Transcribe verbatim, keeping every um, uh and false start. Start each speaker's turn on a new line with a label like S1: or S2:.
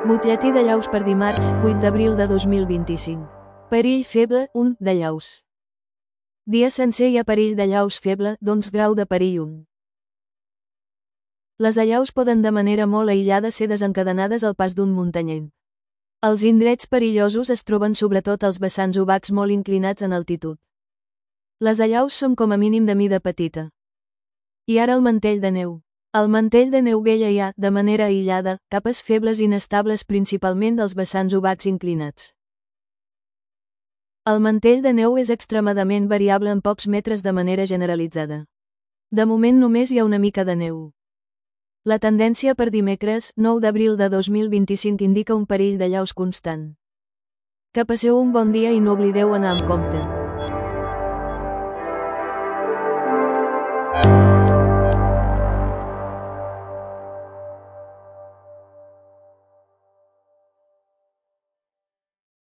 S1: Butlletí de llaus per dimarts, vuit d'abril de dos mil vint-i-cinc. Perill feble, un, de llaus. Dia sencer hi ha perill de llaus feble, doncs grau de perill un. Les allaus poden de manera molt aïllada ser desencadenades al pas d'un muntanyenc. Els indrets perillosos es troben sobretot als vessants obacs molt inclinats en altitud. Les allaus són com a mínim de mida petita. I ara el mantell de neu. Al mantell de neu vella hi ha, de manera aïllada, capes febles inestables principalment dels vessants obacs inclinats. El mantell de neu és extremadament variable en pocs metres de manera generalitzada. De moment només hi ha una mica de neu. La tendència per dimecres, nou d'abril de dos mil vint-i-cinc indica un perill de llaus constant. Que passeu un bon dia i no oblideu anar amb compte.